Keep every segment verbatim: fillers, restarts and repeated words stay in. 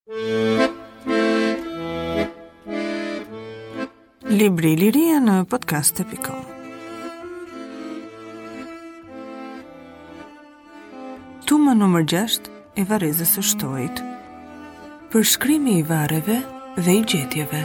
Libri Liria në podcast e pikon. Tuma numër gjashtë e varrezës së shtojit. Përshkrimi i varreve dhe i gjetjeve.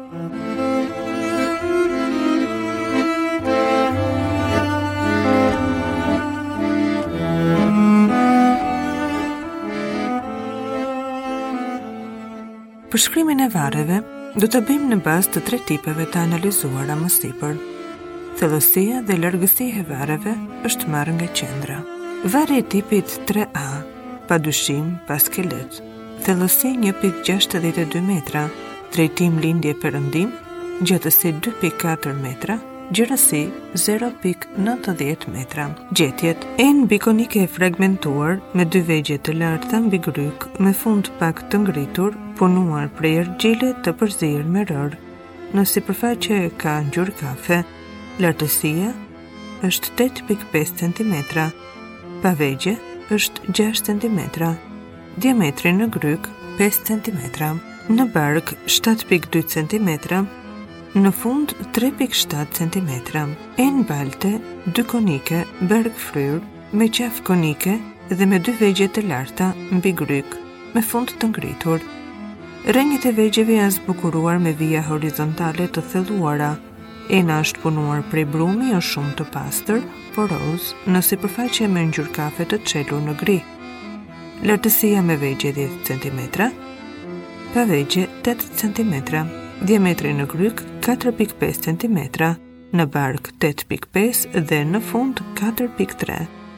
Përshkrimin e varreve do të bëjmë në bazë të tre tipeve të analizuara më sipër. Thellësia dhe largësia e varreve është marrë nga qendra. Varri i tipit tre A, padyshim pa skelet. Thellësi një pikë gjashtëdhjetë e dy metra, drejtim lindje perëndim, gjatësi dy pikë katër metra, gjerësi zero pikë nëntëdhjetë metra. Gjetjet: enë bikonike e fragmentuar me dy vegje të larta mbi gryk me fund pak të ngritur, punuar prej argjile të përzirë me rër. Në sipërfaqe ka ngjyrë kafe. Lartësia është tetë pikë pesë centimetra. Pa vegje është gjashtë centimetra. Diametri në gryk pesë centimetra. Në bark shtatë pikë dy centimetra. Në fund tre pikë shtatë centimetra. Enë balte, dy konike, berg fryr, me qafë konike dhe me dy vegje të larta mbi gryk, me fund të ngritur. Rrënjët e vegjeve janë zbukuruar me vija horizontale të thelluara. Ena është punuar prej brumi o shumë të pastër, poroz, në sipërfaqe me ngjyrë kafe të çelur në gri. Lartësia me vegje dhjetë centimetra, pa vegje tetë centimetra. Diametri në gryk katër pikë pesë centimetra, në bark tetë pikë pesë dhe në fund katër pikë tre.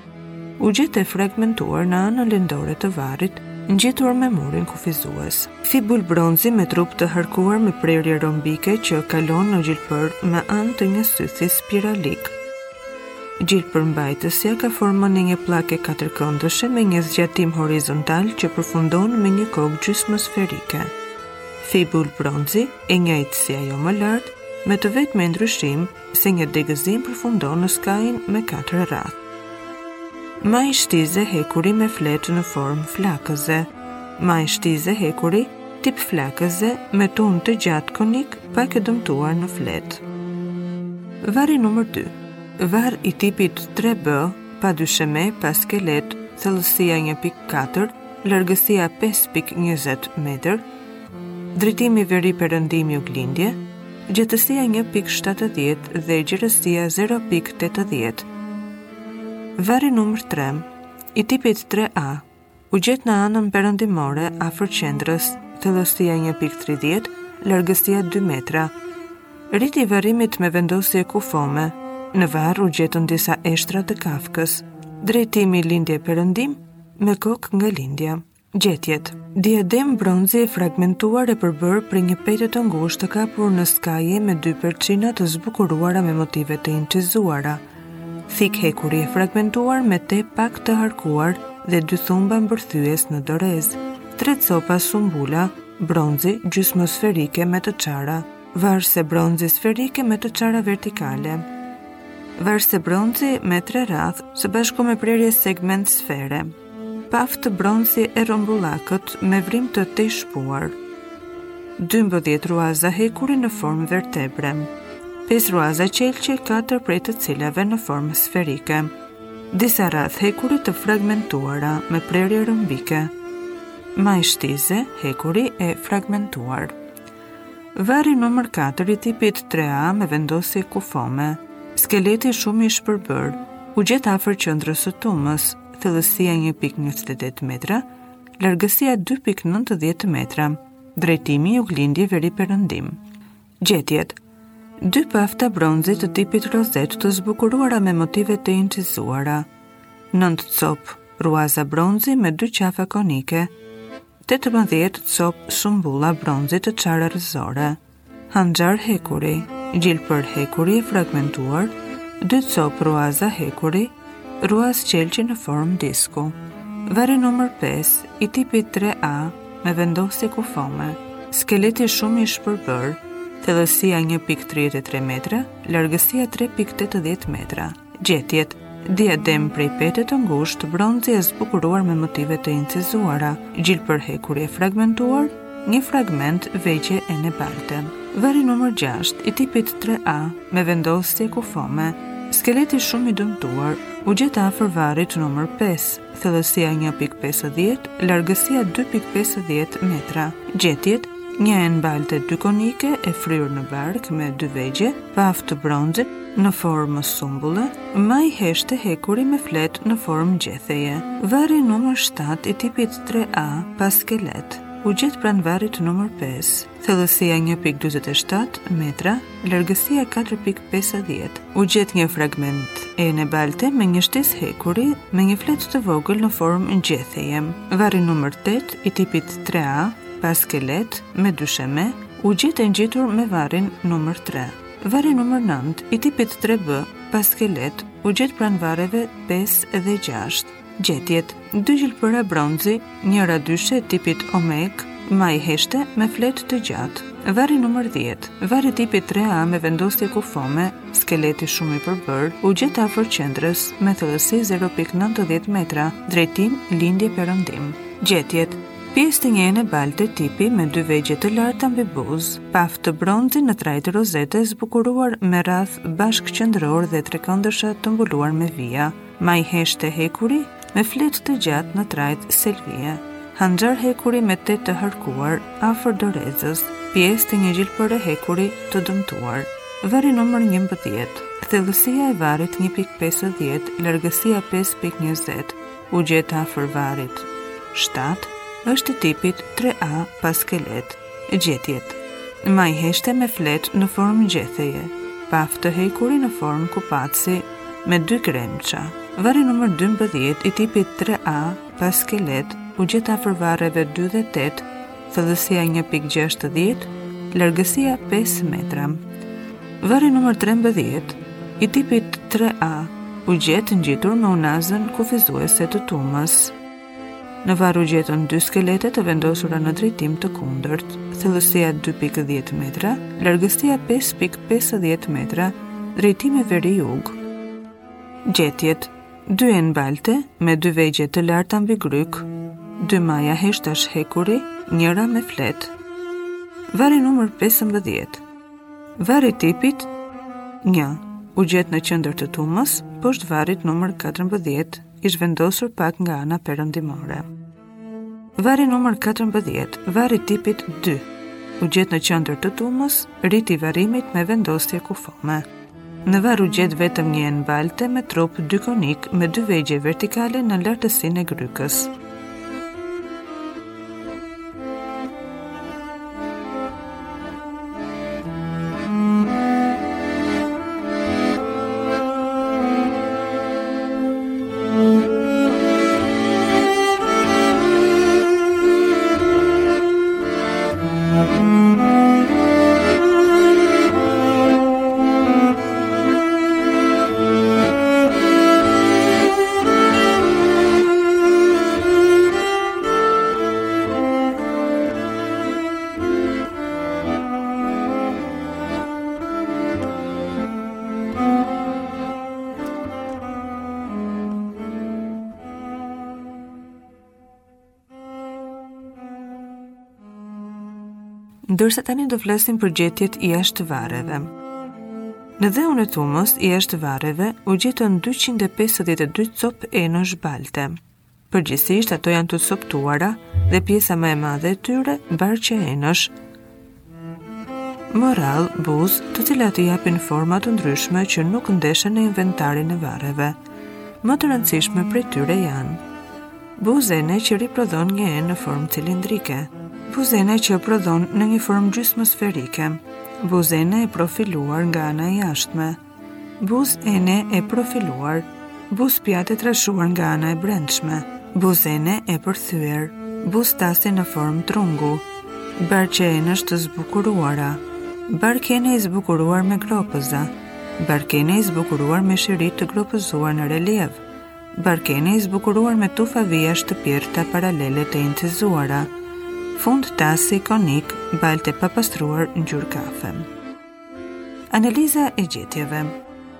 U gjet e fragmentuar në anën lindore të varrit, ngjitur me murin kufizues. Fibul bronzi me trup të harkuar me prerje rombike që kalon në gjilpër me anë të një sythi spiralik. Gjilpërmbajtësja ka formën e një pllake katërkëndëshe me një zgjatim horizontal që përfundon me një kokë gjysmosferike. Fibul bronzi e njëjtë si ajo më lart, me të vetme ndryshim se një degëzim përfundon në skajin me katër radhë. Maj shtize hekuri me fletë në formë flakëze. Maj shtize hekuri tip flakëze me tunë të gjatë konik pak e dëmtuar në fletë. Varri numër dy. Varr i tipit tre B, pa dysheme, pa skelet, thellësia një pikë katër, largësia pesë pikë njëzet metër, drejtimi veri perëndim juglindje, gjatësia një pikë shtatëdhjetë dhe gjerësia zero pikë tetëdhjetë. Varri numër tre, i tipit tre A, u gjet në anën perëndimore afër qendrës, thellësia një pikë tridhjetë, largësia dy metra. Rriti i varrimit me vendosje kufome. Në varr u gjetën disa eshtra të kafkës. Drejtimi lindje perëndim me kokë nga lindja. Gjetjet: diadem bronzi e fragmentuar e përbër për një pete të ngushtë të kapur në skaje me dy përçina të zbukuruara me motive të incizuara. Thik hekuri e fragmentuar me te pak të harkuar dhe dy thumba mbërthyes në dorez. Tre copa sumbula, bronzi gjysmosferike me të çara. Varse bronzi sferike me të çara vertikale. Varse bronzi me tre radhë së bashku me prerje segment sfere. Paftë bronzi e rrombullakët me vrim të te shpuar. dymbëdhjetë ruaza hekuri në formë vertebre. pesë ruaza qelqe, katër prej të cilave në formë sferike. Disa radhë hekuri të fragmentuara me prerje rombike. Maj shtize hekuri e fragmentuar. Varri numër katër i tipit tre A me vendosje kufome. Skeleti shumë i shpërbër, u gjet afër qendrës së tumës, thellësia një pikë njëzet e tetë metra, largësia dy pikë nëntëdhjetë metra, drejtimi juglindje veri perëndim. Gjetjet: dy pafta bronzi të tipit rozet të zbukuruara me motive të incizuara, nëntë copë ruaza bronzi me dy qafa konike, tetëmbëdhjetë copë sumbulla bronzi të çara rrëzore, hanxhar hekuri, gjilpër hekuri e fragmentuar, dy copë ruaza hekuri, ruaz qelqi në formë disku. Varri numër pesë, i tipit tre A, me vendosje kufome. Skeleti shumë i shpërbër, thellësia një pikë tridhjetë e tre metra, largësia tre pikë tetëdhjetë metra. Gjetjet: diadem prej pete të ngushtë, bronzi e zbukuruar me motive të incizuara, gjilë për hekuri e fragmentuar, një fragment vegje e nebalte. Vari numër gjashtë, i tipit tre A, me vendosje kufome, skeleti shumë i dëmtuar, u gjet afër varit numër pesë, thellësia një pikë pesëdhjetë, largësia dy pikë pesëdhjetë metra. Gjetjet, një e mbalte dy konike e fryrë në bark me dy vegje, paftë të bronzit në formë sumbulle, maj heshte hekuri me flet në formë gjetheje. Vari numër shtatë, i tipit tre A, pas skelet, u gjet pranë varit numër pesë, thellësia një pikë dyzet e shtatë metra, largësia katër pikë pesëdhjetë. U gjet një fragment e nebalte me një shtesë hekuri me një flet të vogël në formë gjetheje. Vari numër tetë, i tipit tre A, pas skelet me dy sheme, u gjet e ngjitur me varin numër tre. Vari numër nëntë, i tipit tre B, pas skelet, u gjet pranë vareve pesë dhe gjashtë. Gjetjet, dy gjilpëra bronzi, njëra dyshe tipit omek, maj heshte me flet të gjatë. Vari numër dhjetë, vari tipit tre A me vendosje kufome, skeleti shumë i përbër, u gjet afër qendrës me thellësi zero pikë nëntëdhjetë metra, drejtim lindje perëndim. Gjetjet, pjesë të njëjën e balte tipi me dy vegje të larta mbi buzë, paftë të bronzi në trajtë rozete zbukuruar me radh bashk qendror dhe trekëndërsha të mbuluar me vija, maj heshte hekuri me flet të gjatë në trajt selvie, hanxar hekuri me tet të harkuar afër dorezës, pjesë të një gjilpëre hekuri të dëmtuar. Vari numër njëmbëdhjetë, thellësia e varit një pikë pesëdhjetë, largësia pesë pikë njëzet, u gjet afër varit shtatë, është i tipit tre A pas skelet. Gjetjet, maj heshte me flet në formë gjetheje, paftë të hekuri në formë kupaci me dy kremça. Vari numër dymbëdhjetë, i tipit tre A pas skelet, u gjet afër varreve dy dhe tetë, thellësia një pikë gjashtëdhjetë, largësia pesë metra. Vari numër trembëdhjetë, i tipit tre A, u gjet ngjitur me unazën kufizuese të tumës. Në var u gjetën dy skelete të vendosura në drejtim të kundërt, thellësia dy pikë dhjetë metra, largësia pesë pikë pesëdhjetë metra, drejtimi veri-jug. Gjetjet, dy e mbalte me dy vegje të larta mbi gryk, dy maja heshtash hekuri, njëra me flet. Vari numër pesëmbëdhjetë. Vari tipit një, u gjet në qendër të tumës, poshtë varit numër katërmbëdhjetë, ish vendosur pak nga ana perëndimore. Vari numër katërmbëdhjetë, vari tipit dy, u gjet në qendër të tumës, riti varimit me vendosje kufome. Në var u gjet vetëm një mbalte me trup dy konik me dy vegje vertikale në lartësinë e grykës. Ndërsa tani do flasim për gjetjet jashtë varreve. Në dheun e tumës jashtë varreve u gjetën dyqind e pesëdhjetë e dy copë enësh balte. Përgjithsisht ato janë të coptuara dhe pjesa më e madhe e tyre barqe enësh. Moral, buzë, të cilat i japin forma të ndryshme që nuk ndeshen në inventarin e varreve. Më të rëndësishme prej tyre janë buzene që riprodhon një enë në formë cilindrike, buzene që prodhon në një formë gjysmë sferike, buzene e profiluar nga ana e jashtme, buzene e profiluar, buzpjatë e trashuar nga ana e brendshme, buzene e përthyer, buztasi në formë trungu, barqe enësh të zbukuruara, barkene i zbukuruar me gropëza, barkene i zbukuruar me shirit të gropëzuar në relief, barkene i zbukuruar me tufa vijash të pjerta paralele të incizuara, fund tasi konik, balte papastruar ngjyrë kafe. Analiza e gjetjeve.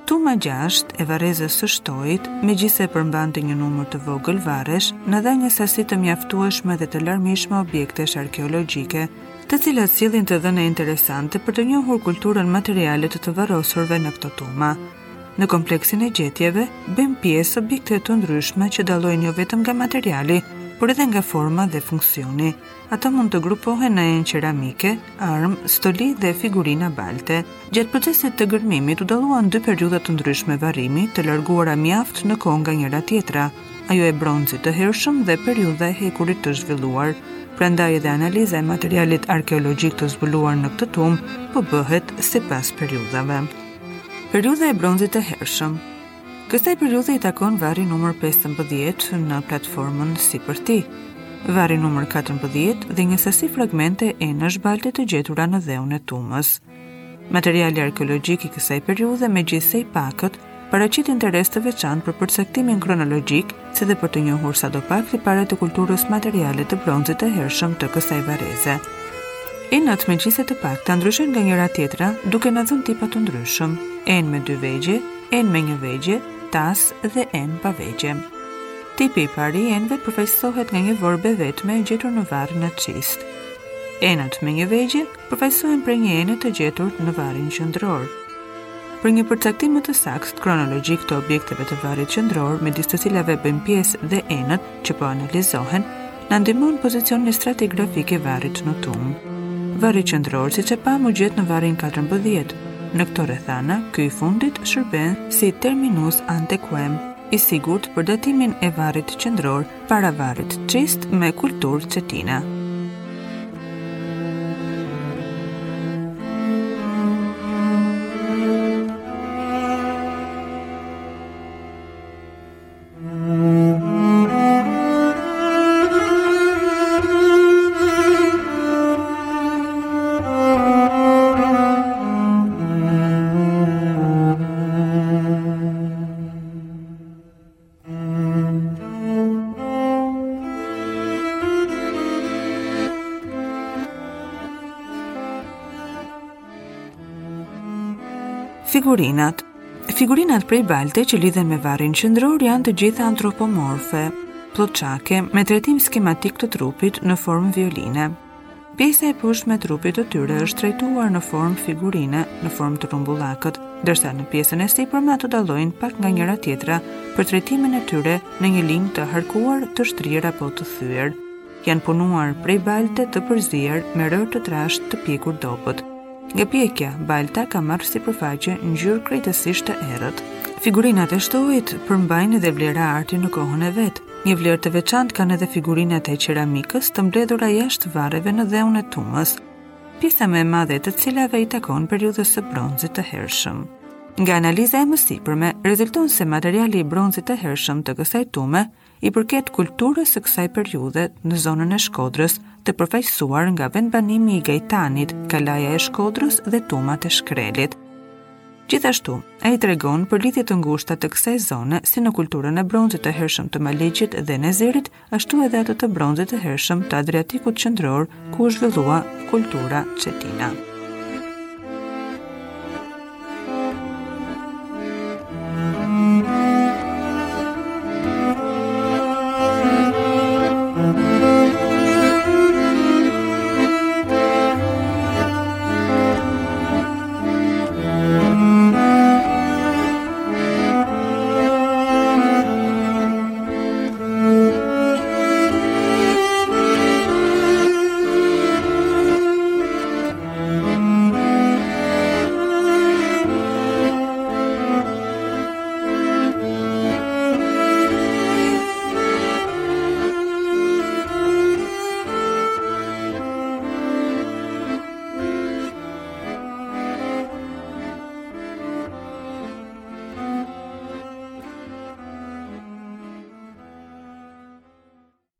Tuma gjashtë e varrezës së shtojit, megjithëse përmbante një numër të vogël varresh, na dha një sasi të mjaftueshme dhe të larmishme objektesh arkeologjike, të cilat sillin të dhëna interesante për të njohur kulturën materiale të të varrosurve në këto tuma. Në kompleksin e gjetjeve, bëjmë pjesë objekte të ndryshme që dallojnë jo vetëm nga materiali, por edhe nga forma dhe funksioni. Ata mund të grupohen në enë qeramike, armë, stoli dhe figurina balte. Gjatë procesit të gërmimit u dalluan dy periudha të ndryshme varrimi, të larguara mjaft në kohë nga njëra tjetra, ajo e bronzit të hershëm dhe periudha e hekurit të zhvilluar. Prandaj edhe analiza e materialit arkeologjik të zbuluar në këtë tumë po bëhet sipas periudhave. Periudha e bronzit të hershëm. Kësaj periudhe i takon varri numër pesëmbëdhjetë në platformën sipërti, varri numër katërmbëdhjetë dhe një sasi fragmente enësh balte të gjetura në dheun e tumës. Materiali arkeologjik i kësaj periudhe, megjithëse i pakët, paraqit interes të veçantë për përcaktimin kronologjik, si dhe për të njohur sadopak riparet të kulturës materiale të bronzit të hershëm të kësaj varreze. Enët me gjise të pakta ndryshojnë nga njëra tjetra, duke na dhënë tipa të ndryshëm, enë me dy vegje, enë me një vegje, tas dhe enë pa vegje. Tipi i parë i enëve përfaqësohet nga një vorbe vetme e gjetur në varrin e Çist. Enët me një vegje përfaqësohen prej një ene të gjetur në varrin qendror. Për një përcaktim më të saktë kronologjik të objekteve të varrit qendror, midis të cilave bëjnë pjesë dhe enët që po analizohen, na ndihmon pozicioni stratigrafik i varrit në tumë. Varri qendror, siç e pamë, u gjet në varrin katërmbëdhjetë. Në këto rrethana, ky i fundit shërben si terminus ante quem, i sigurt për datimin e varrit qendror para varrit Çist me kulturë cetina. Figurinat. Figurinat prej balte që lidhen me varrin qendror janë të gjitha antropomorfe, ploçake, me trajtim skematik të trupit në formë violine. Pjesa e poshtme e trupit të tyre është trajtuar në formë figurine, në formë të rrumbullakët, ndërsa në pjesën e sipërme ato dallojnë pak nga njëra tjetra për trajtimin e tyre në një linjë të harkuar, të shtrirë apo të thyer. Janë punuar prej balte të përzier me rër të trashtë të pjekur dobët. Nga pjekja, balta ka marrë sipërfaqe ngjyrë krejtësisht të errët. Figurinat e shtojit përmbajnë edhe vlera arti në kohën e vet. Një vlerë të veçantë kanë edhe figurinat e qeramikës të mbledhura jashtë varreve në dheun e tumës, pjesa më e madhe të cilave i takon periudhës së bronzit të hershëm. Nga analiza e mësipërme, rezulton se materiali i bronzit të hershëm të kësaj tume i përket kulturës së kësaj periudhe në zonën e Shkodrës, të përfaqësuar nga vendbanimi i Gajtanit, kalaja e Shkodrës dhe tumat e Shkrelit. Gjithashtu, ai tregon për lidhje të ngushta të kësaj zone si në kulturën e bronzit të hershëm të Maleqit dhe Nezerit, ashtu edhe atë të bronzit të hershëm të Adriatikut qendror, ku u zhvillua kultura cetina.